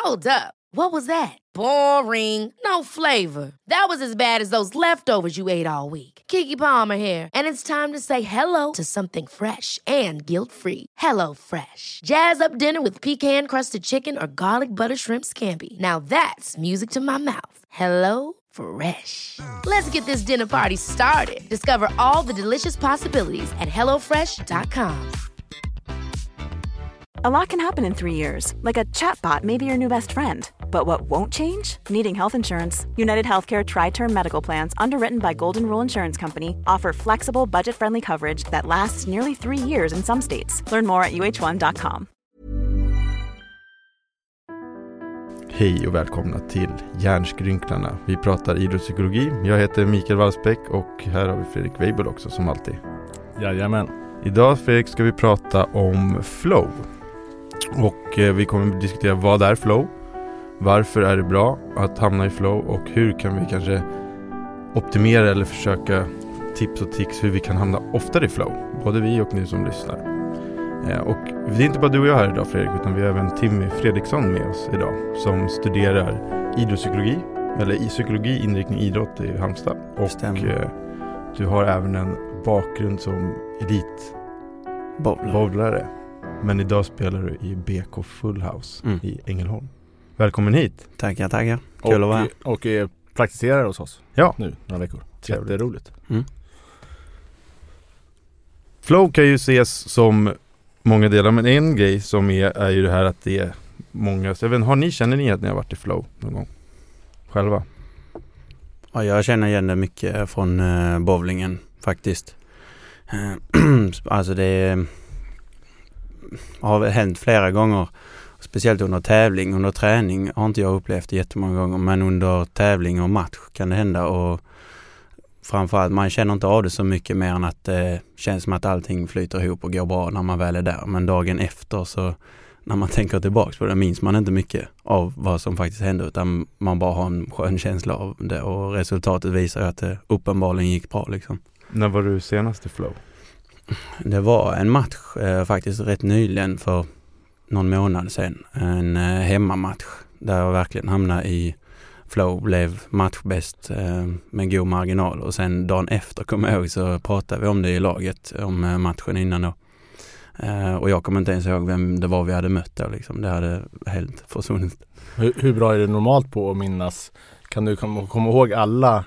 Hold up. What was that? Boring. No flavor. That was as bad as those leftovers you ate all week. Keke Palmer here, and it's time to say hello to something fresh and guilt-free. Hello Fresh. Jazz up dinner with pecan-crusted chicken or garlic butter shrimp scampi. Now that's music to my mouth. Hello Fresh. Let's get this dinner party started. Discover all the delicious possibilities at hellofresh.com. A lot can happen in 3 years, like a chatbot may be your new best friend. But what won't change? Needing health insurance. United Healthcare Tri-Term Medical Plans, underwritten by Golden Rule Insurance Company, offer flexible, budget-friendly coverage that lasts nearly 3 years in some states. Learn more at uh1.com. Hej och välkomna till Hjärnskrynklarna. Vi pratar idrottspsykologi. Jag heter Mikael Wallsbäck och här har vi Fredrik Weibull också som alltid. Jajamän. Idag, Fredrik, ska vi prata om flow. Och vi kommer att diskutera vad är flow, varför är det bra att hamna i flow och hur kan vi kanske optimera eller försöka tips och tricks hur vi kan hamna oftare i flow. Både vi och ni som lyssnar. Och det är inte bara du och jag här idag, Fredrik, utan vi har även Timmy Fredriksson med oss idag som studerar idrottspsykologi, eller i psykologi, inriktning idrott i Halmstad. Och du har även en bakgrund som elitbowlare. Men idag spelar du i BK Full House i Ängelholm. Välkommen hit. Tackar. Kul att vara här. Och praktiserar hos oss nu några veckor. Jätteroligt. Flow kan ju ses som många delar, men en grej som är ju det här att det är många. Så jag vet, känner ni att ni har varit i flow någon gång själva? Ja, jag känner igen det mycket från bowlingen faktiskt. Alltså det har väl hänt flera gånger, speciellt under tävling. Under träning har inte jag upplevt det jättemånga gånger, men under tävling och match kan det hända. Och framförallt, man känner inte av det så mycket mer än att det känns som att allting flyter ihop och går bra när man väl är där. Men dagen efter, så när man tänker tillbaka på det, minns man inte mycket av vad som faktiskt hände, utan man bara har en skön känsla av det, och resultatet visar att det uppenbarligen gick bra liksom. När var du senast i flow? Det var en match faktiskt rätt nyligen, för någon månad sedan. En hemmamatch där jag verkligen hamnade i flow, blev matchbäst med god marginal. Och sen dagen efter, kommer jag ihåg, så pratade vi om det i laget, om matchen innan då. Och jag kommer inte ens ihåg vem det var vi hade mött då liksom. Det hade helt försvunnit. Hur bra är det normalt på att minnas? Kan du komma ihåg alla?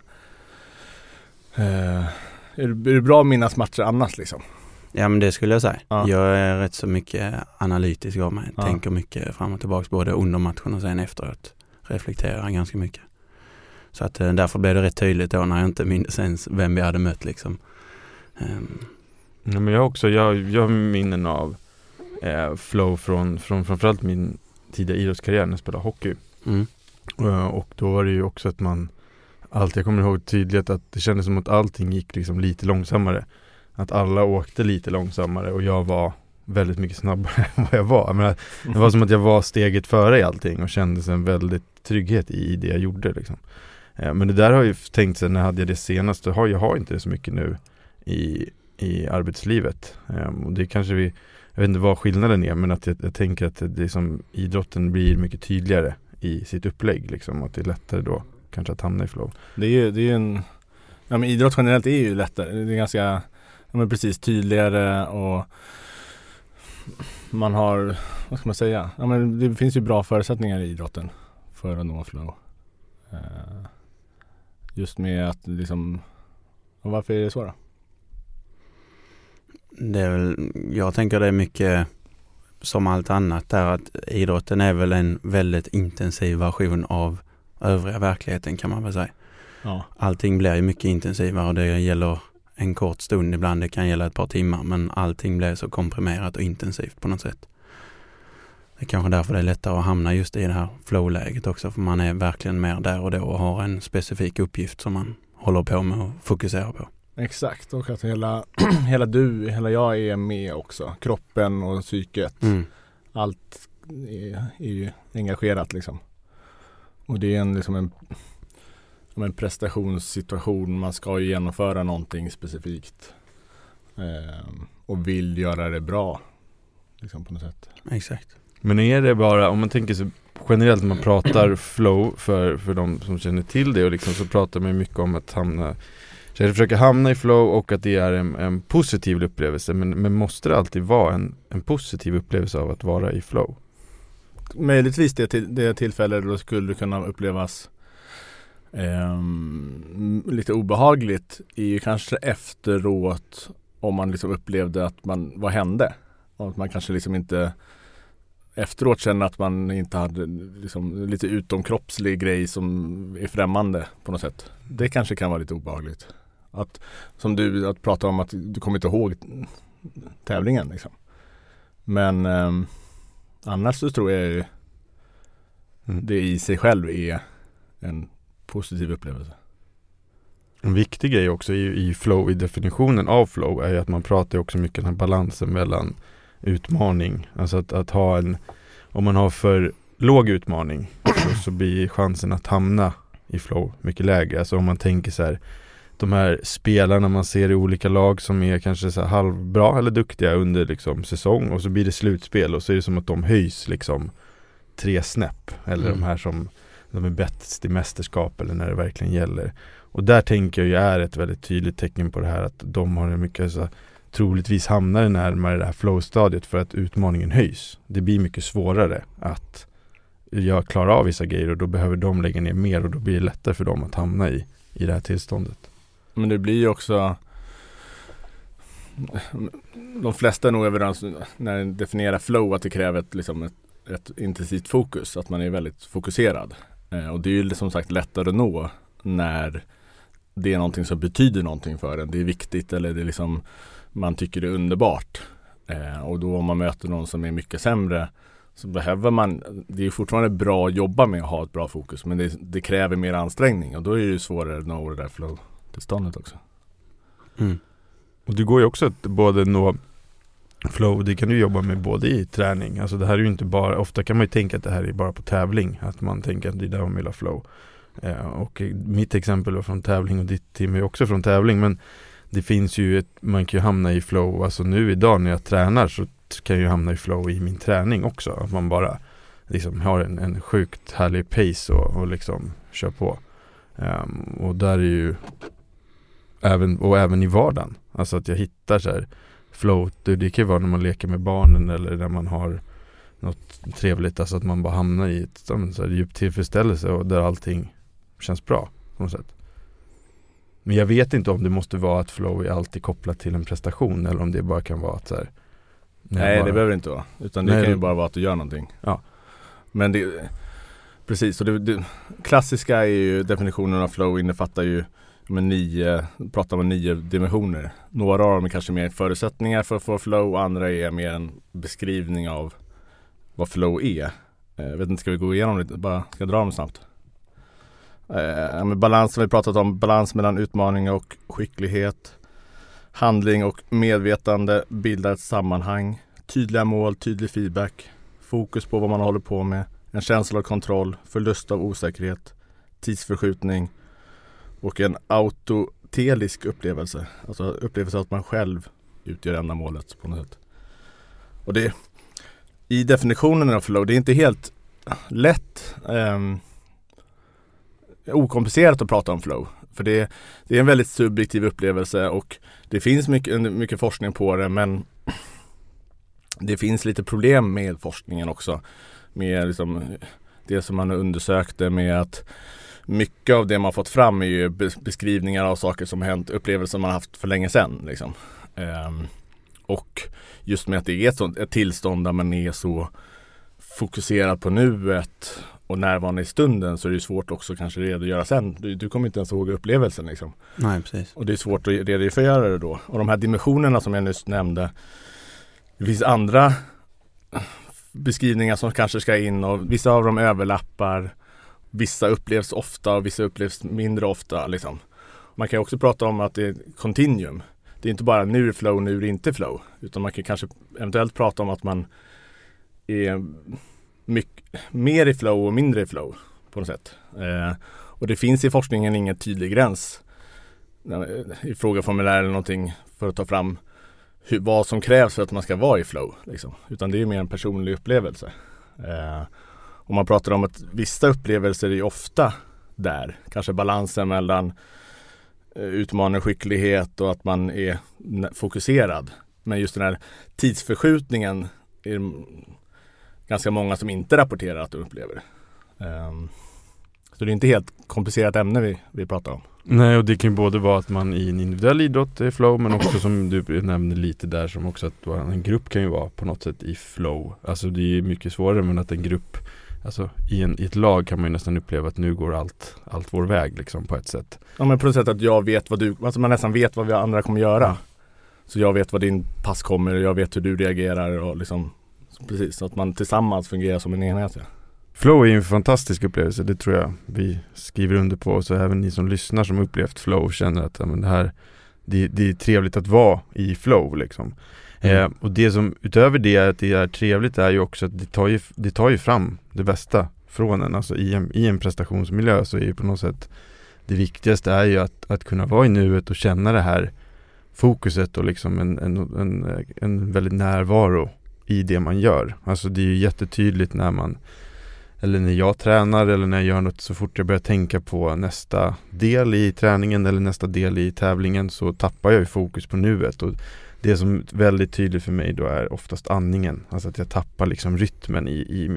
Är det bra att minnas matcher annars liksom? Ja, men det skulle jag säga. Ja. Jag är rätt så mycket analytisk av mig. Tänker mycket fram och tillbaka, både under matchen och sen efteråt. Reflekterar ganska mycket. Så att därför blev det rätt tydligt då när jag inte minns ens vem vi hade mött liksom. Ja, men jag har minnen av flow från framförallt min tidiga idrottskarriär när jag spelade hockey. Och då var det ju också att jag kommer ihåg tydligt att det kändes som att allting gick liksom lite långsammare. Att alla åkte lite långsammare och jag var väldigt mycket snabbare än vad jag var. Men det var som att jag var steget före i allting och kändes en väldigt trygghet i det jag gjorde liksom. Men det där har jag ju tänkt sig, när hade jag det senast, jag har inte det så mycket nu i arbetslivet. Och det kanske jag vet inte vad skillnaden är, men att jag tänker att det som idrotten blir mycket tydligare i sitt upplägg liksom, att det är lättare då kanske att hamna i flow. Det är ju men idrott generellt är ju lättare. Det är ganska precis tydligare, och man har, vad ska man säga? Ja, men det finns ju bra förutsättningar i idrotten för att nå flow. Just med att liksom, och varför är det så då? Det är väl, jag tänker det är mycket som allt annat där, att idrotten är väl en väldigt intensiv version av övriga verkligheten, kan man väl säga. Ja. Allting blir ju mycket intensivare, och det gäller en kort stund, ibland det kan gälla ett par timmar, men allting blir så komprimerat och intensivt på något sätt. Det är kanske därför det är lättare att hamna just i det här flow-läget också, för man är verkligen mer där och då och har en specifik uppgift som man håller på med och fokuserar på. Exakt, och att hela jag är med också. Kroppen och psyket. Allt är ju engagerat liksom. Och det är en prestationssituation. Man ska ju genomföra någonting specifikt. Och vill göra det bra. Liksom på något sätt. Exakt. Men är det bara, om man tänker så generellt när man pratar flow för de som känner till det, och liksom så pratar man mycket om att försöka hamna i flow och att det är en positiv upplevelse, men måste det alltid vara en positiv upplevelse av att vara i flow? Möjligtvis det tillfälle då skulle kunna upplevas lite obehagligt är ju kanske efteråt, om man liksom upplevde att vad hände, och att man kanske liksom inte efteråt känner att man inte hade liksom lite utomkroppslig grej som är främmande på något sätt. Det kanske kan vara lite obehagligt. Att prata om att du kommer inte ihåg tävlingen liksom. Men annars så tror jag ju det i sig själv är en positiv upplevelse. En viktig grej också i flow, i definitionen av flow, är ju att man pratar också mycket om den här balansen mellan utmaning. Alltså att ha om man har för låg utmaning så blir chansen att hamna i flow mycket lägre. Alltså om man tänker så här, de här spelarna man ser i olika lag som är kanske så här halvbra eller duktiga under liksom säsong, och så blir det slutspel och så är det som att de höjs liksom 3 snäpp, eller de här som de är bäst i mästerskap eller när det verkligen gäller. Och där tänker jag ju är ett väldigt tydligt tecken på det här, att de har en mycket så troligtvis hamnar närmare det här flow-stadiet för att utmaningen höjs. Det blir mycket svårare att klara av vissa grejer, och då behöver de lägga ner mer, och då blir det lättare för dem att hamna i det här tillståndet. Men det blir ju också, de flesta är nog överens när de definierar flow, att det kräver ett intensivt fokus, att man är väldigt fokuserad. Och det är ju som sagt lättare att nå när det är någonting som betyder någonting för en. Det är viktigt, eller det är liksom, man tycker det är underbart. Och då om man möter någon som är mycket sämre, så behöver man, det är fortfarande bra att jobba med att ha ett bra fokus, men det kräver mer ansträngning, och då är det ju svårare att nå det där flow-tillståndet också. Och det går ju också att både nå flow, det kan du jobba med både i träning. Alltså det här är ju inte bara, ofta kan man ju tänka att det här är bara på tävling, att man tänker att det är där man vill ha flow. Och mitt exempel var från tävling, och ditt team är också från tävling, men det finns ju man kan ju hamna i flow, alltså nu idag när jag tränar så kan jag ju hamna i flow i min träning också, att man bara liksom har en sjukt härlig pace och liksom kör på. Och där är ju även i vardagen, alltså att jag hittar så här flow, det kan ju vara när man leker med barnen eller när man har något trevligt, alltså att man bara hamnar i ett så här djup tillfredsställelse och där allting känns bra på något sätt. Men jag vet inte om det måste vara att flow är alltid kopplat till en prestation, eller om det bara kan vara att så här, nej, det behöver inte vara, utan det kan ju bara vara att du gör någonting. Ja. Men det precis, och det klassiska är ju, definitionen av flow innefattar ju pratar om 9 dimensioner. Några av dem är kanske mer förutsättningar för att få flow, och andra är mer en beskrivning av vad flow är. Jag vet inte, ska vi gå igenom det? Bara ska jag dra dem snabbt? Med balans, vi har pratat om balans mellan utmaning och skicklighet. Handling och medvetande bildar ett sammanhang. Tydliga mål, tydlig feedback. Fokus på vad man håller på med. En känsla av kontroll, förlust av osäkerhet, tidsförskjutning och en autotelisk upplevelse. Alltså upplevelse att man själv utgör ändamålet på något sätt. Och det i definitionen av flow, det är inte helt lätt okomplicerat att prata om flow. För det är en väldigt subjektiv upplevelse, och det finns mycket forskning på det, men det finns lite problem med forskningen också. Med liksom det som man undersökte, med att mycket av det man fått fram är ju beskrivningar av saker som hänt, upplevelser man haft för länge sedan. Liksom. Och just med att det är ett tillstånd där man är så fokuserad på nuet och närvarande i stunden, så är det svårt också kanske redogöra sen. Du kommer inte ens ihåg upplevelsen liksom. Nej, precis. Och det är svårt att redogöra det då. Och de här dimensionerna som jag nyss nämnde, det finns andra beskrivningar som kanske ska in, och vissa av dem överlappar. Vissa upplevs ofta och vissa upplevs mindre ofta liksom. Man kan också prata om att det är continuum. Det är inte bara nu är flow, nu är det inte flow. Utan man kan kanske eventuellt prata om att man är mer i flow och mindre i flow på något sätt. Och det finns i forskningen ingen tydlig gräns i frågeformulär eller någonting för att ta fram vad som krävs för att man ska vara i flow liksom. Utan det är mer en personlig upplevelse. Om man pratar om att vissa upplevelser är ofta där. Kanske balansen mellan utmaning och skicklighet och att man är fokuserad. Men just den här tidsförskjutningen är det ganska många som inte rapporterar att de upplever. Så det är inte helt komplicerat ämne vi pratar om. Nej, och det kan ju både vara att man i en individuell idrott är flow, men också som du nämnde lite där, som också att en grupp kan ju vara på något sätt i flow. Alltså det är mycket svårare, men att en grupp, alltså i ett lag kan man ju nästan uppleva att nu går allt vår väg liksom på ett sätt. Ja, men på ett sätt att jag vet alltså man nästan vet vad vi andra kommer göra. Ja. Så jag vet vad din pass kommer och jag vet hur du reagerar och liksom, precis, så att man tillsammans fungerar som en enhet. Ja. Flow är ju en fantastisk upplevelse, det tror jag vi skriver under på. Så även ni som lyssnar som upplevt flow känner att men det är trevligt att vara i flow liksom. Och det som utöver det är att det är trevligt är ju också att det tar ju fram det bästa från en. Alltså i en prestationsmiljö så är ju på något sätt det viktigaste är ju att kunna vara i nuet och känna det här fokuset och liksom en väldigt närvaro i det man gör. Alltså det är ju jättetydligt när jag tränar eller när jag gör något, så fort jag börjar tänka på nästa del i träningen eller nästa del i tävlingen så tappar jag ju fokus på nuet. Och det som är väldigt tydligt för mig då är oftast andningen. Alltså att jag tappar liksom rytmen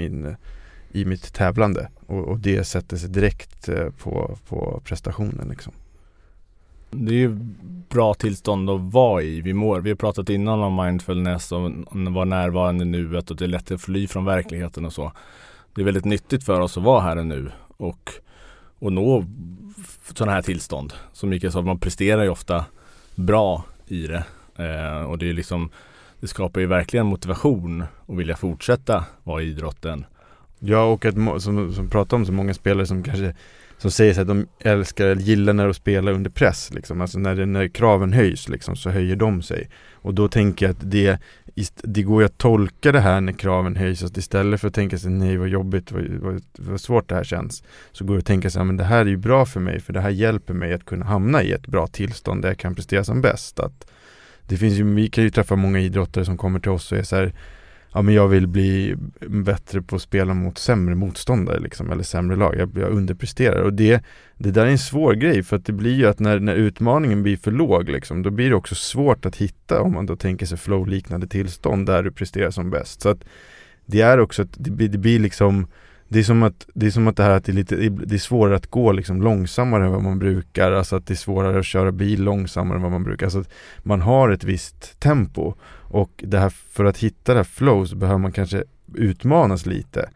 i mitt tävlande. Och det sätter sig direkt på prestationen liksom. Det är ju bra tillstånd att vara i. Vi har pratat innan om mindfulness och vara närvarande i nuet och det är lätt att fly från verkligheten och så. Det är väldigt nyttigt för oss att vara här och nu och nå sådana här tillstånd. Som Mikael sa, man presterar ju ofta bra i det. Och det är liksom, det skapar ju verkligen motivation att vilja fortsätta vara i idrotten. Ja, och att som pratar om så många spelare som kanske som säger så att de älskar eller gillar när de spelar under press liksom. Alltså när kraven höjs liksom, så höjer de sig. Och då tänker jag att det går ju att tolka det här när kraven höjs, att istället för att tänka sig nej vad jobbigt, vad svårt det här känns, så går det att tänka sig men det här är ju bra för mig, för det här hjälper mig att kunna hamna i ett bra tillstånd där jag kan prestera som bäst. Att det finns ju, vi kan ju träffa många idrottare som kommer till oss och är så här, ja men jag vill bli bättre på att spela mot sämre motståndare liksom, eller sämre lag, jag underpresterar, och det där är en svår grej, för att det blir ju att när utmaningen blir för låg liksom, då blir det också svårt att hitta, om man då tänker sig flow-liknande tillstånd där du presterar som bäst. Så att det är också att det blir liksom, det är som att det här att det är svårare att gå liksom långsammare än vad man brukar, alltså att det är svårare att köra bil långsammare än vad man brukar, alltså att man har ett visst tempo, och det här, för att hitta det här flow så behöver man kanske utmanas lite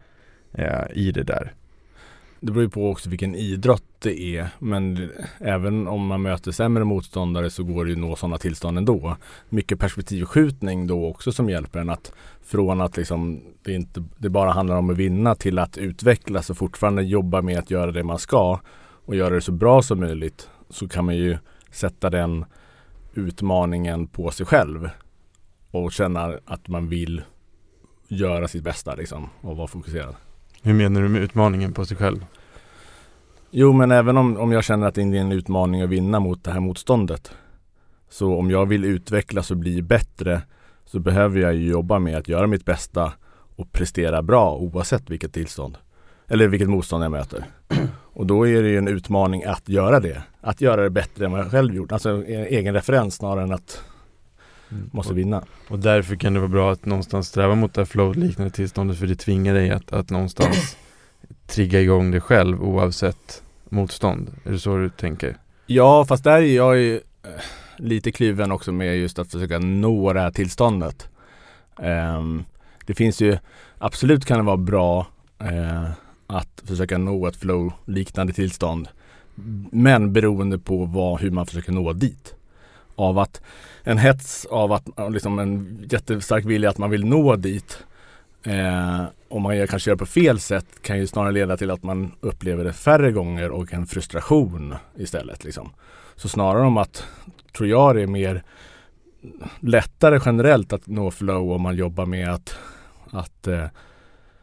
i det där. Det beror ju på också vilken idrott det är, men även om man möter sämre motståndare så går det ju nå sådana tillstånd ändå. Mycket perspektivskjutning då också som hjälper en att från att liksom det bara handlar om att vinna till att utvecklas och fortfarande jobba med att göra det man ska och göra det så bra som möjligt, så kan man ju sätta den utmaningen på sig själv och känna att man vill göra sitt bästa liksom, och vara fokuserad. Hur menar du med utmaningen på sig själv? Jo, men även om jag känner att det är en utmaning att vinna mot det här motståndet, så om jag vill utvecklas och bli bättre, så behöver jag ju jobba med att göra mitt bästa och prestera bra oavsett vilket tillstånd eller vilket motstånd jag möter. Och då är det ju en utmaning att göra det. Att göra det bättre än vad jag själv gjort. Alltså egen referens snarare än att måste vinna. Och därför kan det vara bra att någonstans sträva mot det här flow-liknande tillståndet, för det tvingar dig att någonstans trigga igång dig själv oavsett motstånd. Är det så du tänker? Ja, fast där är jag ju lite kluven också med just att försöka nå det här tillståndet. Det finns ju, absolut kan det vara bra att försöka nå ett flow-liknande tillstånd, men beroende på hur man försöker nå dit. Av att en hets av att liksom en jättestark vilja att man vill nå dit, om man kanske gör på fel sätt, kan ju snarare leda till att man upplever det färre gånger och en frustration istället liksom. Så snarare om att, tror jag, det är mer lättare generellt att nå flow om man jobbar med att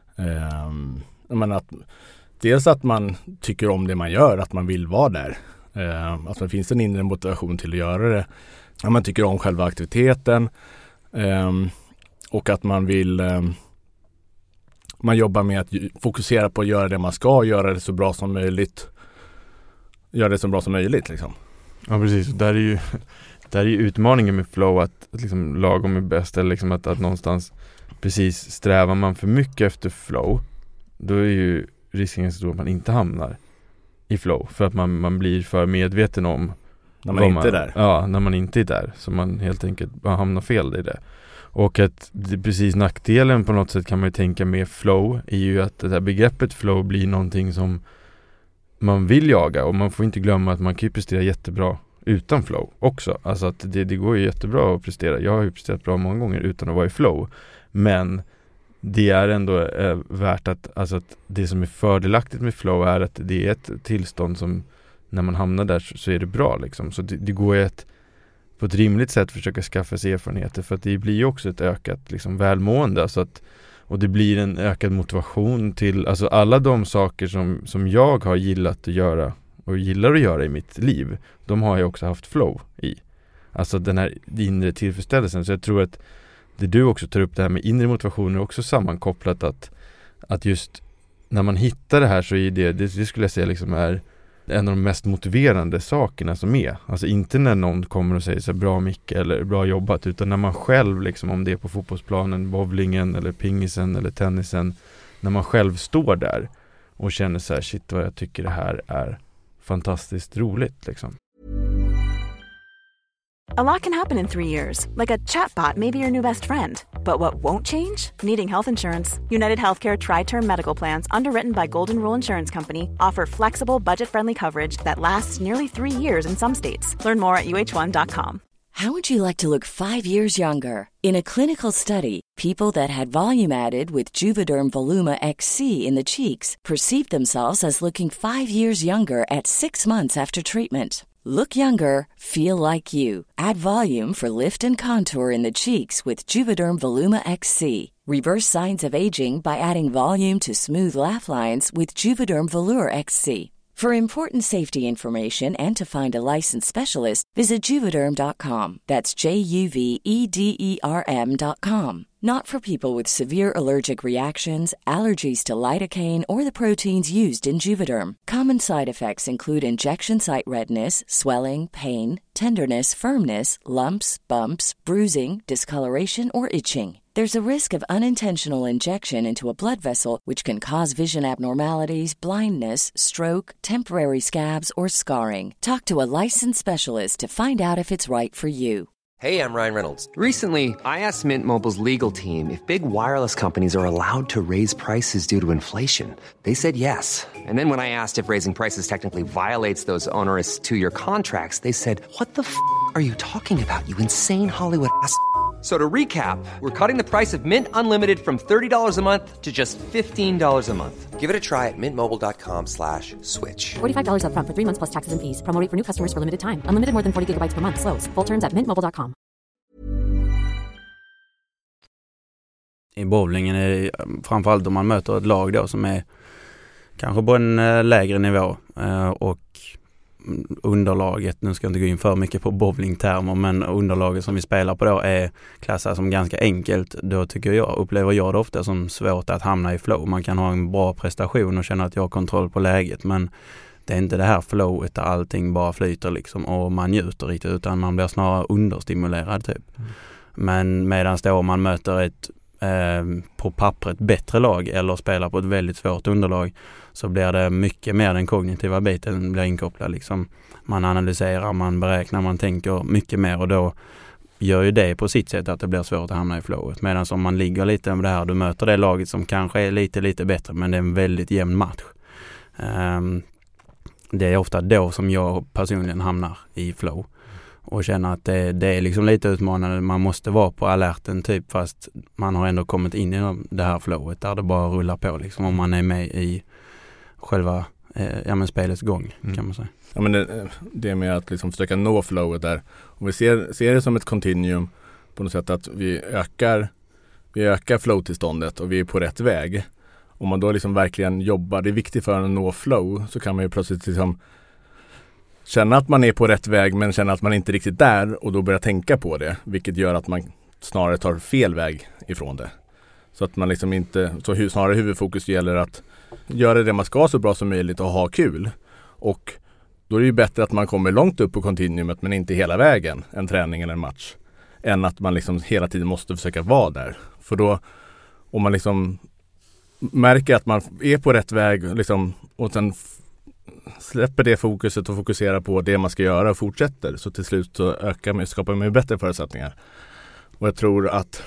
dels att man tycker om det man gör, att man vill vara där, Att det finns en inre motivation till att göra det. Att man tycker om själva aktiviteten och att man vill man jobbar med att fokusera på att göra det man ska, göra det så bra som möjligt. Göra det så bra som möjligt liksom. Ja, precis. Där är ju utmaningen med flow att liksom lagom är bäst, eller liksom att någonstans precis strävar man för mycket efter flow, då är ju risken så stor att man inte hamnar i flow, för att man blir för medveten om när man inte är där. Ja, när man inte är där, så man helt enkelt bara hamnar fel i det. Och att det, precis nackdelen på något sätt kan man ju tänka med flow är ju att det här begreppet flow blir någonting som man vill jaga, och man får inte glömma att man kan ju prestera jättebra utan flow också. Alltså att det går ju jättebra att prestera. Jag har ju presterat bra många gånger utan att vara i flow. Men det är ändå värt att det som är fördelaktigt med flow är att det är ett tillstånd som när man hamnar där så är det bra liksom. Så det går ju på ett rimligt sätt försöka skaffa sig erfarenheter, för att det blir ju också ett ökat liksom välmående, så att, och det blir en ökad motivation till alltså alla de saker som jag har gillat att göra och gillar att göra i mitt liv, de har jag också haft flow i. Alltså den här inre tillfredsställelsen. Så jag tror att det du också tar upp, det här med inre motivation, är också sammankopplat att just när man hittar det här, så är det skulle jag säga liksom är en av de mest motiverande sakerna som är. Alltså inte när någon kommer och säger så bra Micke eller bra jobbat, utan när man själv liksom, om det är på fotbollsplanen, bowlingen eller pingisen eller tennisen, när man själv står där och känner så här, shit vad jag tycker det här är fantastiskt roligt liksom. A lot can happen in 3 years, like a chatbot may be your new best friend. But what won't change? Needing health insurance. United Healthcare Tri-Term Medical Plans, underwritten by Golden Rule Insurance Company, offer flexible, budget-friendly coverage that lasts nearly 3 years in some states. Learn more at uh1.com. How would you like to look 5 years younger? In a clinical study, people that had volume added with Juvederm Voluma XC in the cheeks perceived themselves as looking 5 years younger at 6 months after treatment. Look younger, feel like you. Add volume for lift and contour in the cheeks with Juvederm Voluma XC. Reverse signs of aging by adding volume to smooth laugh lines with Juvederm Volure XC. For important safety information and to find a licensed specialist, visit Juvederm.com. That's JUVEDERM.com. Not for people with severe allergic reactions, allergies to lidocaine, or the proteins used in Juvederm. Common side effects include injection site redness, swelling, pain, tenderness, firmness, lumps, bumps, bruising, discoloration, or itching. There's a risk of unintentional injection into a blood vessel, which can cause vision abnormalities, blindness, stroke, temporary scabs, or scarring. Talk to a licensed specialist to find out if it's right for you. Hey, I'm Ryan Reynolds. Recently, I asked Mint Mobile's legal team if big wireless companies are allowed to raise prices due to inflation. They said yes. And then when I asked if raising prices technically violates those onerous 2-year contracts, they said, "What the f*** are you talking about, you insane Hollywood ass?" So to recap, we're cutting the price of Mint Unlimited from $30 a month to just $15 a month. Give it a try at mintmobile.com/switch. $45 up front for 3 months plus taxes and fees. Promo rate for new customers for limited time. Unlimited more than 40 gigabytes per month. Slows full terms at mintmobile.com. I bowlingen är framförallt om man möter ett lag då som är kanske på en lägre nivå och underlaget, nu ska jag inte gå in för mycket på bowlingtermer, men underlaget som vi spelar på då är klassat som ganska enkelt. Då upplever jag det ofta som svårt att hamna i flow. Man kan ha en bra prestation och känna att jag har kontroll på läget, men det är inte det här flowet där allting bara flyter liksom och man njuter riktigt, utan man blir snarare understimulerad typ. Men medan då om man möter ett på pappret bättre lag eller spelar på ett väldigt svårt underlag, så blir det mycket mer den kognitiva biten blir inkopplad liksom. Man analyserar, man beräknar, man tänker mycket mer, och då gör ju det på sitt sätt att det blir svårt att hamna i flowet. Medan om man ligger lite med det här, du möter det laget som kanske är lite bättre, men det är en väldigt jämn match. Det är ofta då som jag personligen hamnar i flow och känner att det är liksom lite utmanande. Man måste vara på alerten typ, fast man har ändå kommit in i det här flowet där det bara rullar på liksom, om man är med i själva spelets gång kan man säga. Ja, men det med att liksom försöka nå flowet där. Och vi ser det som ett continuum på något sätt, att vi ökar flow-tillståndet och vi är på rätt väg. Om man då liksom verkligen jobbar, det är viktigt för att nå flow, så kan man ju plötsligt liksom känna att man är på rätt väg men känna att man inte är riktigt där och då börjar tänka på det, vilket gör att man snarare tar fel väg ifrån det. Så att man liksom inte, så snarare huvudfokus gäller att göra det man ska så bra som möjligt och ha kul. Och då är det ju bättre att man kommer långt upp på kontinuumet men inte hela vägen, en träning eller en match, än att man liksom hela tiden måste försöka vara där. För då, om man liksom märker att man är på rätt väg liksom, och sen släpper det fokuset och fokuserar på det man ska göra och fortsätter, så till slut så skapar man bättre förutsättningar. Och jag tror att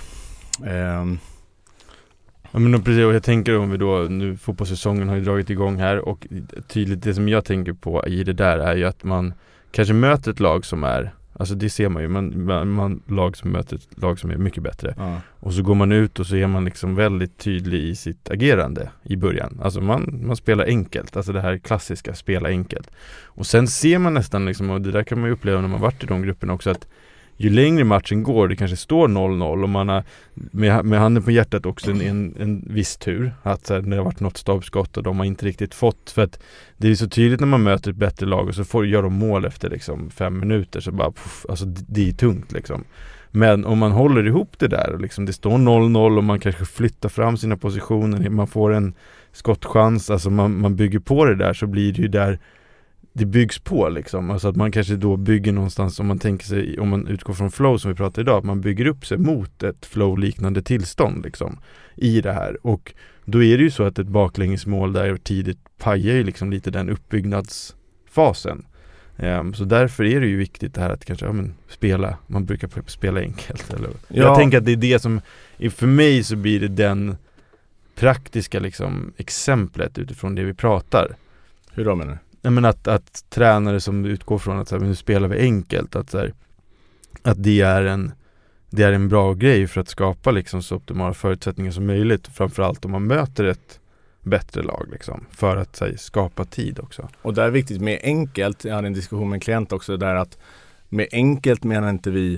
ja, men precis, och jag tänker om vi då, nu fotbollssäsongen har ju dragit igång här, och tydligt det som jag tänker på i det där är ju att man kanske möter ett lag som är, alltså det ser man ju, man lag som möter ett lag som är mycket bättre. Ja. Och så går man ut och så är man liksom väldigt tydlig i sitt agerande i början. Alltså man spelar enkelt, alltså det här klassiska spela enkelt. Och sen ser man nästan liksom, och det där kan man ju uppleva när man varit i de grupperna också, att ju längre matchen går, det kanske står 0-0 och man har med handen på hjärtat också en viss tur att så här, när det har varit något stabskott och de har inte riktigt fått, för att det är så tydligt när man möter ett bättre lag och så gör de mål efter liksom 5 minuter, så bara alltså det är tungt liksom. Men om man håller ihop det där och liksom det står 0-0 och man kanske flyttar fram sina positioner, man får en skottchans, alltså man bygger på det där, så blir det ju där det byggs på liksom, alltså att man kanske då bygger någonstans, om man tänker sig, om man utgår från flow som vi pratade idag, att man bygger upp sig mot ett flow-liknande tillstånd liksom i det här, och då är det ju så att ett baklängesmål där tidigt pajar ju liksom lite den uppbyggnadsfasen. Så därför är det ju viktigt det här att kanske spela, man brukar spela enkelt eller? Ja. Jag tänker att det är det som, för mig så blir det den praktiska liksom exemplet utifrån det vi pratar. Hur då menar du? Men att tränare som utgår från att så här, nu spelar vi enkelt, att så här, att det är en bra grej för att skapa liksom så optimala förutsättningar som möjligt, framförallt om man möter ett bättre lag liksom, för att så här, skapa tid också. Och det är viktigt med enkelt, jag hade en diskussion med en klient också där, att med enkelt menar inte vi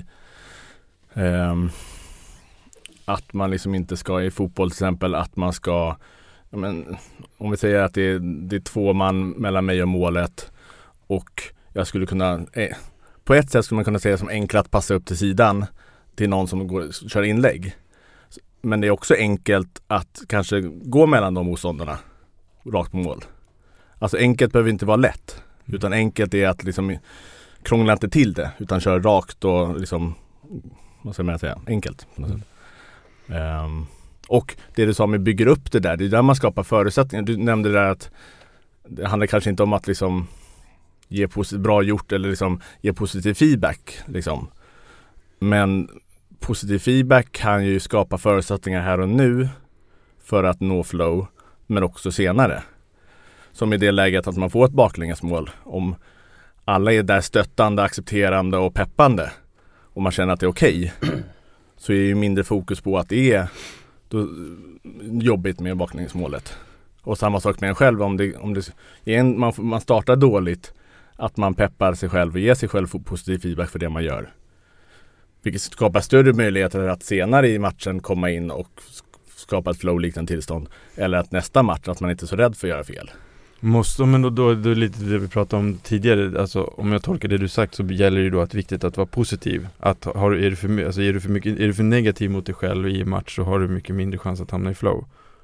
att man liksom inte ska i fotboll till exempel, att man ska, men om vi säger att det är 2 man mellan mig och målet, och jag skulle kunna på ett sätt skulle man kunna säga som enkelt att passa upp till sidan till någon som kör inlägg, men det är också enkelt att kanske gå mellan de motståndarna rakt på mål. Alltså enkelt behöver inte vara lätt, utan enkelt är att liksom krångla inte till det, utan köra rakt och liksom, vad ska man säga, enkelt på något sätt. Och det du sa med bygger upp det är där man skapar förutsättningar. Du nämnde där att det handlar kanske inte om att liksom ge bra gjort eller liksom ge positiv feedback liksom. Men positiv feedback kan ju skapa förutsättningar här och nu för att nå flow, men också senare. Som i det läget att man får ett baklängesmål, om alla är där stöttande, accepterande och peppande och man känner att det är okej, så är ju mindre fokus på att det är då jobbigt med baklängesmålet. Och samma sak med en själv, man startar dåligt, att man peppar sig själv och ger sig själv positiv feedback för det man gör. Vilket skapar större möjligheter att senare i matchen komma in och skapa ett flow-liknande tillstånd. Eller att nästa match, att man inte är så rädd för att göra fel. Men då är lite det vi pratade om tidigare, alltså om jag tolkar det du sagt, så gäller det då att viktigt att vara positiv. Att är du för negativ mot dig själv i match, så har du mycket mindre chans att hamna i flow.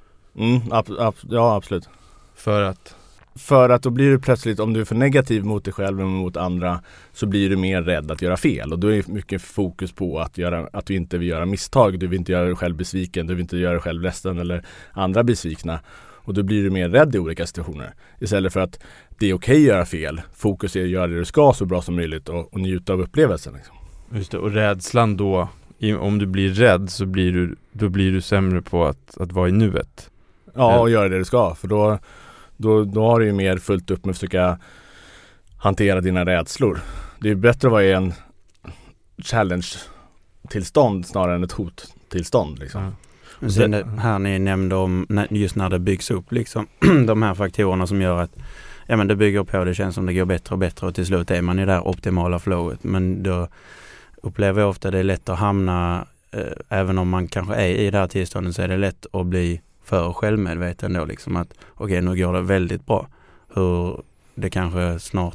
Ja, absolut. För att då blir du plötsligt, om du är för negativ mot dig själv och mot andra, så blir du mer rädd att göra fel. Och då är mycket fokus på att du inte vill göra misstag. Du vill inte göra dig själv besviken, du vill inte göra dig själv ledsen eller andra besvikna. Och då blir du mer rädd i olika situationer. Istället för att det är okej att göra fel. Fokus är att göra det du ska så bra som möjligt och njuta av upplevelsen. Liksom. Just det, och rädslan då, om du blir rädd så blir du sämre på att vara i nuet. Ja, och göra det du ska. För då har du ju mer fullt upp med att försöka hantera dina rädslor. Det är bättre att vara i en challenge-tillstånd snarare än ett hot-tillstånd. Liksom. Ja. Sen det här ni nämnde om just när det byggs upp liksom, de här faktorerna som gör att men det bygger på, det känns som det går bättre och bättre och till slut är man i det där optimala flowet. Men då upplever jag ofta att det är lätt att hamna, även om man kanske är i det här tillståndet, så är det lätt att bli för självmedveten då liksom, att okej, nu går det väldigt bra. Hur det kanske snart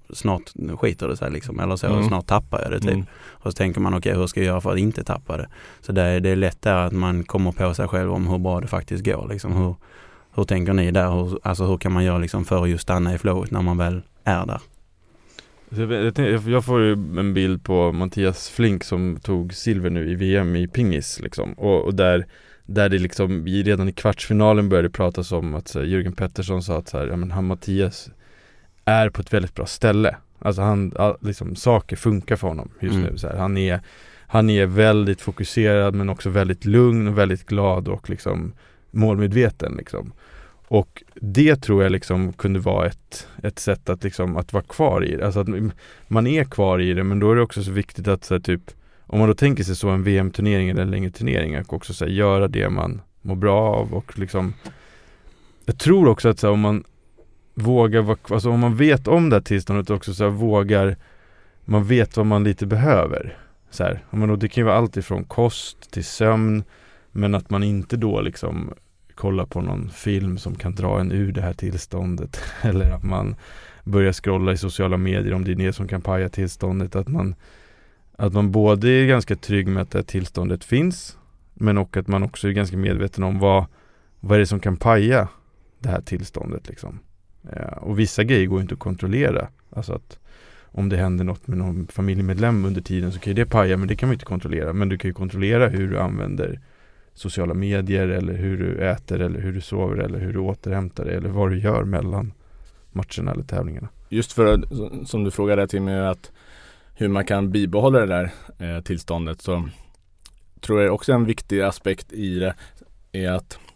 snart skiter det sig liksom, eller så, snart tappar jag det typ. Och så tänker man okej, hur ska jag göra för att inte tappa det? Så det är lätt där att man kommer på sig själv om hur bra det faktiskt går liksom. Hur tänker ni där? Hur kan man göra liksom för att just stanna i flowet när man väl är där? Jag får ju en bild på Mattias Flink som tog silver nu i VM i pingis liksom. Och där det liksom redan i kvartsfinalen började pratas om att Jürgen Pettersson sa att han Mattias är på ett väldigt bra ställe. Alltså liksom, saker funkar för honom just nu. Så här. Han är väldigt fokuserad men också väldigt lugn och väldigt glad och liksom målmedveten liksom. Och det tror jag liksom kunde vara ett sätt att liksom att vara kvar i det. Alltså att man är kvar i det, men då är det också så viktigt att så här, typ om man då tänker sig så en VM-turnering eller en längre turnering, att också så här, göra det man mår bra av och liksom jag tror också att så här, om man vågar alltså om man vet om det här tillståndet också så här, man vet vad man lite behöver så här, det kan ju vara allt ifrån kost till sömn, men att man inte då liksom kolla på någon film som kan dra en ur det här tillståndet eller att man börjar scrolla i sociala medier om det är det som kan paja tillståndet, att man både är ganska trygg med att det här tillståndet finns, men och att man också är ganska medveten om vad är det som kan paja det här tillståndet liksom. Och vissa grejer går inte att kontrollera, alltså att om det händer något med någon familjemedlem under tiden så kan ju det paja, men det kan man inte kontrollera, men du kan ju kontrollera hur du använder sociala medier eller hur du äter eller hur du sover eller hur du återhämtar dig eller vad du gör mellan matcherna eller tävlingarna. Just för som du frågade till mig att hur man kan bibehålla det där tillståndet, så tror jag också en viktig aspekt i det är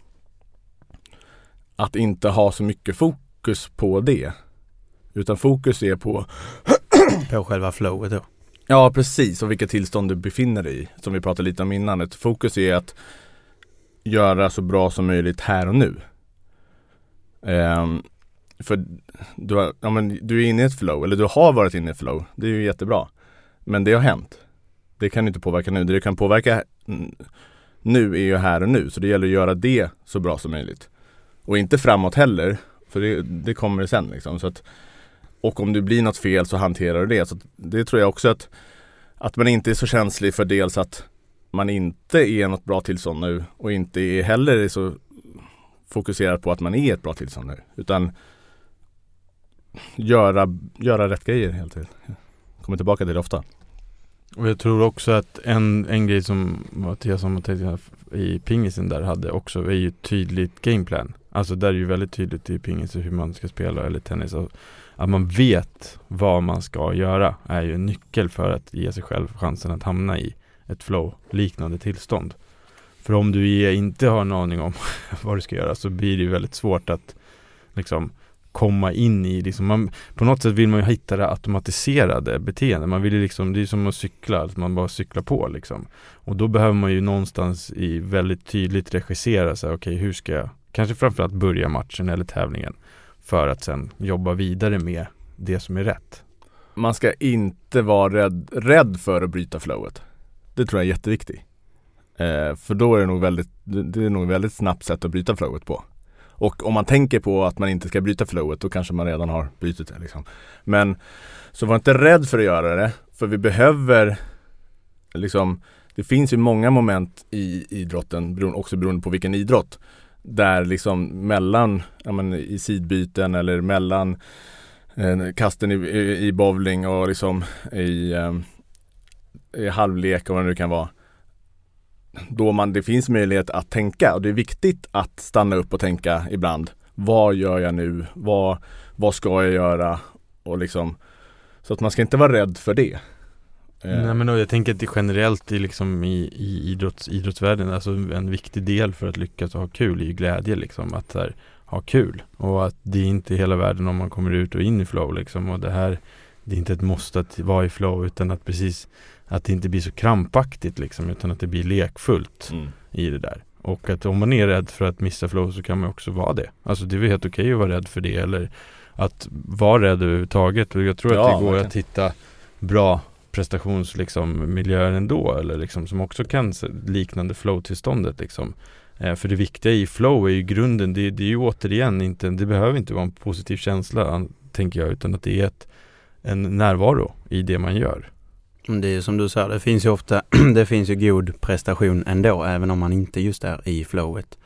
att inte ha så mycket fokus på det, utan fokus är på själva flowet då. Ja, precis, och vilket tillstånd du befinner dig i, som vi pratade lite om innan. Ett fokus är att göra så bra som möjligt här och nu. För du är inne i ett flow, eller du har varit inne i ett flow. Det är ju jättebra. Men det har hänt. Det kan inte påverka nu. Det du kan påverka nu är ju här och nu. Så det gäller att göra det så bra som möjligt. Och inte framåt heller, för det kommer sen liksom. Så att, och om det blir något fel så hanterar du det. Så det tror jag också att man inte är så känslig för, dels att man inte är något bra tillstånd nu och inte är heller så fokuserad på att man är ett bra tillstånd nu, utan göra rätt grejer helt enkelt. Kommer tillbaka till det ofta. Och jag tror också att en grej som Mattias i pingisen där hade också är ju tydligt gameplan. Alltså där är ju väldigt tydligt i pingis hur man ska spela eller tennis. Att man vet vad man ska göra är ju en nyckel för att ge sig själv chansen att hamna i ett flow-liknande tillstånd. För om du inte har en aning om vad du ska göra så blir det ju väldigt svårt att liksom komma in i liksom, på något sätt vill man ju hitta det automatiserade beteende. Man vill ju liksom, det är som att cykla, att man bara cyklar på liksom. Och då behöver man ju någonstans i väldigt tydligt regissera sig, okej, hur ska jag kanske framförallt börja matchen eller tävlingen för att sen jobba vidare med det som är rätt. Man ska inte vara rädd för att bryta flowet. Det tror jag är jätteviktigt. För då är det nog väldigt snabbt sätt att bryta flowet på. Och om man tänker på att man inte ska bryta flowet, då kanske man redan har brytit det liksom. Men så var inte rädd för att göra det, för vi behöver liksom, det finns ju många moment i idrotten, också beroende på vilken idrott, där liksom mellan i sidbyten eller mellan kasten i bowling och liksom i halvlek och vad det nu kan vara, då det finns möjlighet att tänka, och det är viktigt att stanna upp och tänka ibland. Vad gör jag nu? Vad ska jag göra? Och liksom, så att man ska inte vara rädd för det. Nej, men jag tänker att det generellt är liksom i idrottsvärlden, alltså en viktig del för att lyckas och ha kul är ju glädje liksom, att här, ha kul, och att det är inte hela världen om man kommer ut och in i flow liksom, och det är inte ett måste att vara i flow, utan att precis att det inte blir så krampaktigt liksom, utan att det blir lekfullt i det där. Och att om man är rädd för att missa flow så kan man också vara det. Alltså det är väl helt okej att vara rädd för det, eller att vara rädd överhuvudtaget. Och jag tror att det går att hitta bra prestations liksom, miljöer ändå, eller liksom, som också kan liknande flow-tillståndet liksom. För det viktiga i flow är ju grunden, det är ju återigen inte, det behöver inte vara en positiv känsla, tänker jag, utan att det är en närvaro i det man gör. Det är som du sa, det finns ju ofta det finns ju god prestation ändå, även om man inte just är i flowet.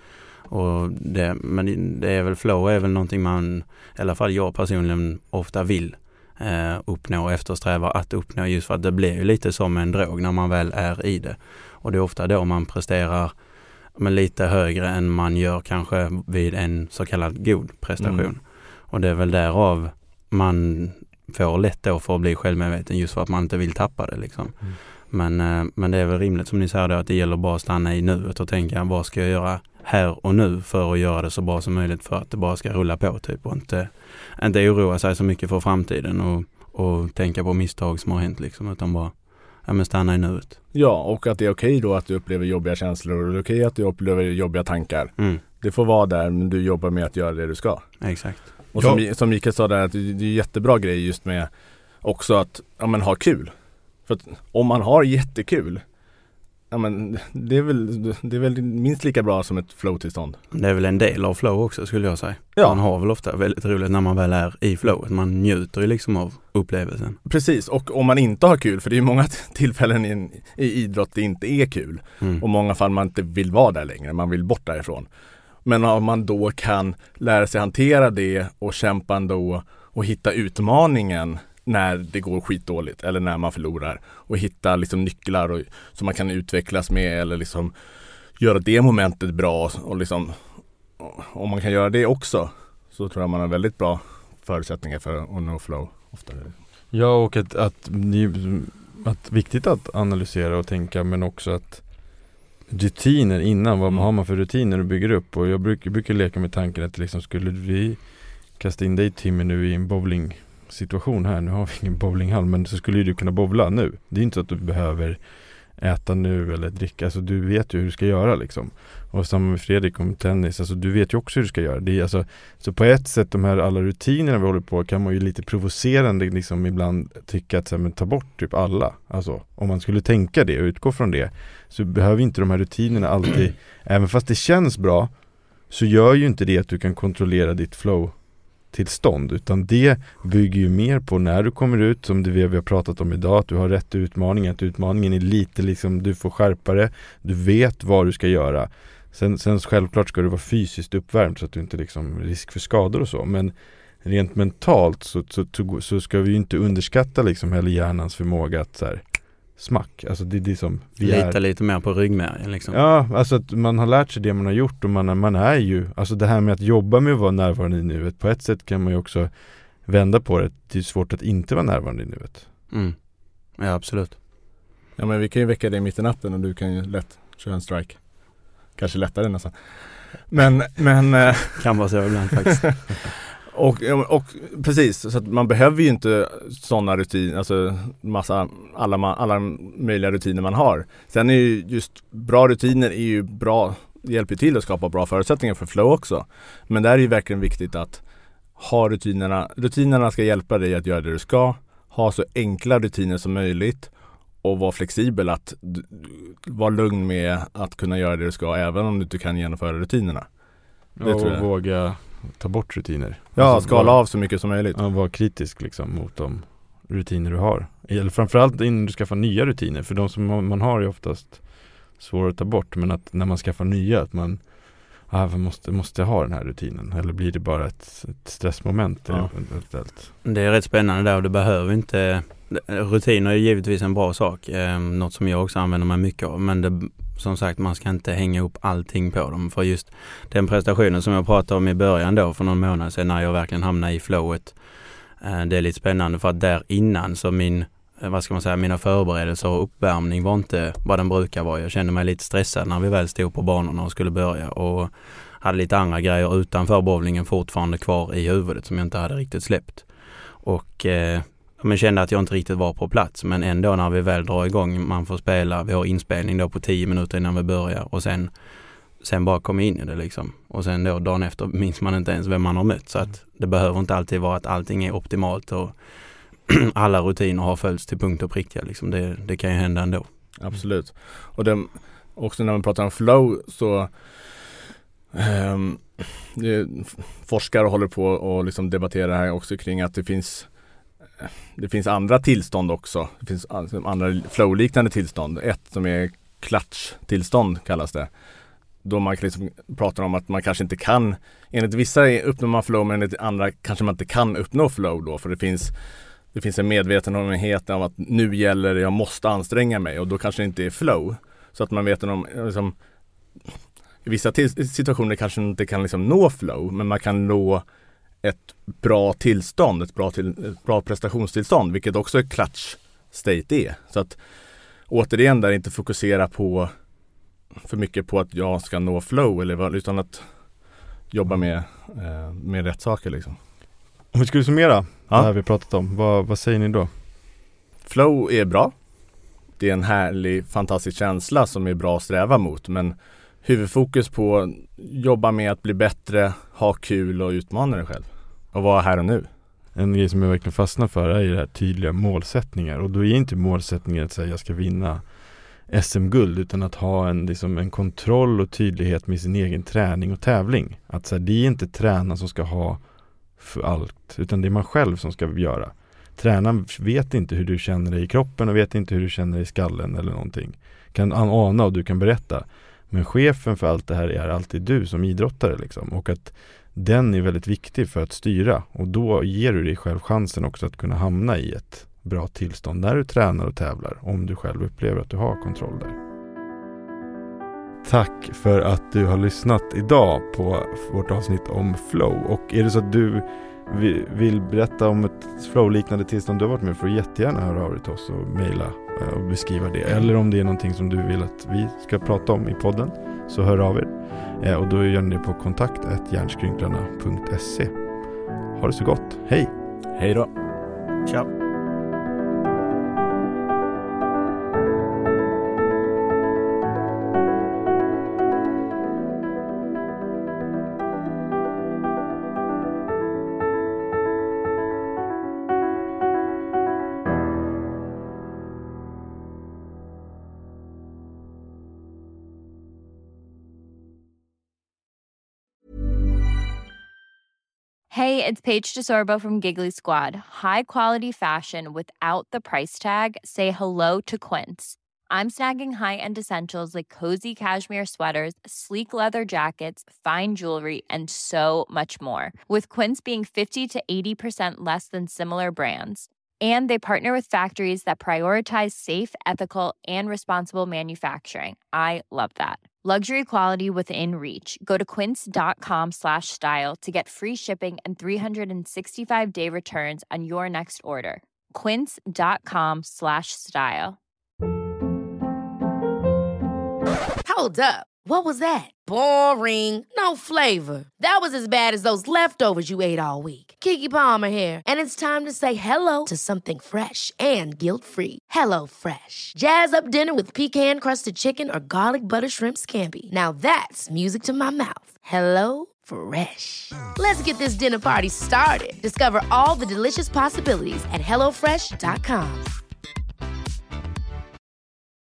Men det är väl flow är väl någonting man, i alla fall jag personligen, ofta vill uppnå och eftersträva att uppnå, just för att det blir ju lite som en drog när man väl är i det. Och det är ofta då man presterar lite högre än man gör kanske vid en så kallad god prestation. Och det är väl därav man får lätt då för att bli självmedveten, just för att man inte vill tappa det liksom. Men det är väl rimligt som ni säger då, att det gäller bara att stanna i nuet och tänka, vad ska jag göra här och nu för att göra det så bra som möjligt, för att det bara ska rulla på typ, och inte oroa sig så mycket för framtiden och tänka på misstag som har hänt liksom, utan bara stanna i nuet. Ja, och att det är okej då att du upplever jobbiga känslor, och det är okej att du upplever jobbiga tankar. Det får vara där, men du jobbar med att göra det du ska. Exakt. Och som Mikael sa där, att det är jättebra grej just med också att ha kul. För att om man har jättekul, det är väl minst lika bra som ett flow-tillstånd. Det är väl en del av flow också, skulle jag säga. Ja. Man har väl ofta väldigt roligt när man väl är i flowet. Man njuter ju liksom av upplevelsen. Precis, och om man inte har kul, för det är ju många tillfällen i idrott det inte är kul. Och många fall man inte vill vara där längre, man vill bort därifrån. Men om man då kan lära sig hantera det och kämpa ändå och hitta utmaningen när det går skitdåligt eller när man förlorar, och hitta liksom nycklar som man kan utvecklas med, eller liksom göra det momentet bra, och liksom om man kan göra det också, så tror jag man har väldigt bra förutsättningar för att nå flow oftare. Ja, och att viktigt att analysera och tänka, men också att rutiner innan, vad har man för rutiner och bygger upp. Och jag brukar leka med tanken att liksom, skulle vi kasta in dig, Timmy, nu i en bowling situation här, nu har vi ingen bowlinghall, men så skulle du kunna bowla nu. Det är inte så att du behöver äta nu eller dricka, alltså du vet ju hur du ska göra liksom. Och samma med Fredrik om tennis, alltså du vet ju också hur du ska göra. Det är alltså, så på ett sätt, de här alla rutinerna vi håller på, kan man ju lite provocerande liksom ibland tycka att men ta bort typ alla. Alltså om man skulle tänka det och utgå från det, så behöver inte de här rutinerna alltid, även fast det känns bra, så gör ju inte det att du kan kontrollera ditt flow tillstånd, utan det bygger ju mer på när du kommer ut, som det vi har pratat om idag, att du har rätt utmaning, att utmaningen är lite liksom, du får skärpa det, du vet vad du ska göra. Sen självklart ska du vara fysiskt uppvärmd så att du inte liksom risk för skador och så, men rent mentalt så ska vi ju inte underskatta liksom heller hjärnans förmåga att så här, smack, alltså det är som lite mer på ryggmärgen liksom. Ja, alltså att man har lärt sig det man har gjort, och man är ju, alltså det här med att jobba med att vara närvarande i nuet, på ett sätt kan man ju också vända på det. Det är svårt att inte vara närvarande i nuet. Ja, absolut. Ja, men vi kan ju väcka dig mitt i natten och du kan ju lätt köra en strike. Kanske lättare nästan. Men kan vara så ibland faktiskt. Och precis, så att man behöver ju inte sådana rutiner, alltså alla möjliga rutiner man har. Sen är ju just bra rutiner är ju bra, hjälper till att skapa bra förutsättningar för flow också. Men där är ju verkligen viktigt att ha rutinerna. Rutinerna ska hjälpa dig att göra det du ska, ha så enkla rutiner som möjligt och vara flexibel, att vara lugn med att kunna göra det du ska även om du inte kan genomföra rutinerna. Det tror jag. Våga ta bort rutiner. Ja, alltså, skala av så mycket som möjligt. Ja, vara kritisk liksom mot de rutiner du har. Eller framförallt innan du skaffar nya rutiner. För de som man har är oftast svåra att ta bort. Men att när man skaffar nya, att man måste ha den här rutinen. Eller blir det bara ett stressmoment? Ja. Det är rätt spännande där, och det behöver inte... Rutiner är givetvis en bra sak. Något som jag också använder mig mycket av. Men det, som sagt, man ska inte hänga upp allting på dem. För just den prestationen som jag pratade om i början då, för någon månad sedan, när jag verkligen hamnade i flowet. Det är lite spännande, för att där innan så mina förberedelser och uppvärmning var inte vad den brukar vara. Jag kände mig lite stressad när vi väl stod på banorna och skulle börja. Och hade lite andra grejer utanför bowlingen fortfarande kvar i huvudet som jag inte hade riktigt släppt. Och... men kände att jag inte riktigt var på plats. Men ändå när vi väl drar igång, man får spela, vi har inspelning då på 10 minuter innan vi börjar. Och sen bara komma in i det liksom. Och sen då dagen efter minns man inte ens vem man har mött. Så att det behöver inte alltid vara att allting är optimalt och alla rutiner har följts till punkt och pricka. Liksom. Det kan ju hända ändå. Absolut. Och också när man pratar om flow så... forskare håller på och liksom debatterar här också kring att det finns det finns andra tillstånd också. Det finns andra flow-liknande tillstånd. Ett som är clutch-tillstånd kallas det. Då man liksom pratar om att man kanske inte kan, enligt vissa uppnår man flow, men enligt andra kanske man inte kan uppnå flow då, för det finns en medvetenhet om att nu gäller det, jag måste anstränga mig, och då kanske det inte är flow. Så att man vet om liksom, i vissa situationer kanske man inte kan liksom nå flow, men man kan nå ett bra tillstånd, ett bra prestationstillstånd, vilket också är clutch state är. Så att återigen där inte fokusera på för mycket på att jag ska nå flow, utan att jobba med rätt saker liksom. Om vi skulle summera det här vi pratat om, vad säger ni då? Flow är bra. Det är en härlig, fantastisk känsla som är bra att sträva mot, men huvudfokus på att jobba med att bli bättre, ha kul och utmana dig själv. Och vara här och nu. En grej som jag verkligen fastnar för är ju det här tydliga målsättningar. Och då är inte målsättningen att säga jag ska vinna SM-guld, utan att ha en kontroll och tydlighet med sin egen träning och tävling. Att så här, det är inte tränaren som ska ha för allt, utan det är man själv som ska göra. Tränaren vet inte hur du känner dig i kroppen och vet inte hur du känner dig i skallen eller någonting. Kan ana och du kan berätta. Men chefen för allt det här är alltid du som idrottare liksom. Och att den är väldigt viktig för att styra. Och då ger du dig själv chansen också att kunna hamna i ett bra tillstånd när du tränar och tävlar. Om du själv upplever att du har kontroll där. Tack för att du har lyssnat idag på vårt avsnitt om flow. Och är det så att du vill berätta om ett flow-liknande tillstånd du har varit med, för att jättegärna höra av dig till oss och mejla och beskriva det. Eller om det är någonting som du vill att vi ska prata om i podden, så hör av er. Och då gör ni det på kontakt@hjärnskrynklarna.se. Ha det så gott. Hej! Hej då! Ciao! Hey, it's Paige DeSorbo from Giggly Squad. High quality fashion without the price tag. Say hello to Quince. I'm snagging high-end essentials like cozy cashmere sweaters, sleek leather jackets, fine jewelry, and so much more. With Quince being 50 to 80% less than similar brands. And they partner with factories that prioritize safe, ethical, and responsible manufacturing. I love that. Luxury quality within reach. Go to quince.com/style to get free shipping and 365-day returns on your next order. Quince.com/style. Hold up. What was that? Boring. No flavor. That was as bad as those leftovers you ate all week. Keke Palmer here, and it's time to say hello to something fresh and guilt-free. Hello Fresh. Jazz up dinner with pecan-crusted chicken or garlic butter shrimp scampi. Now that's music to my mouth. Hello Fresh. Let's get this dinner party started. Discover all the delicious possibilities at hellofresh.com.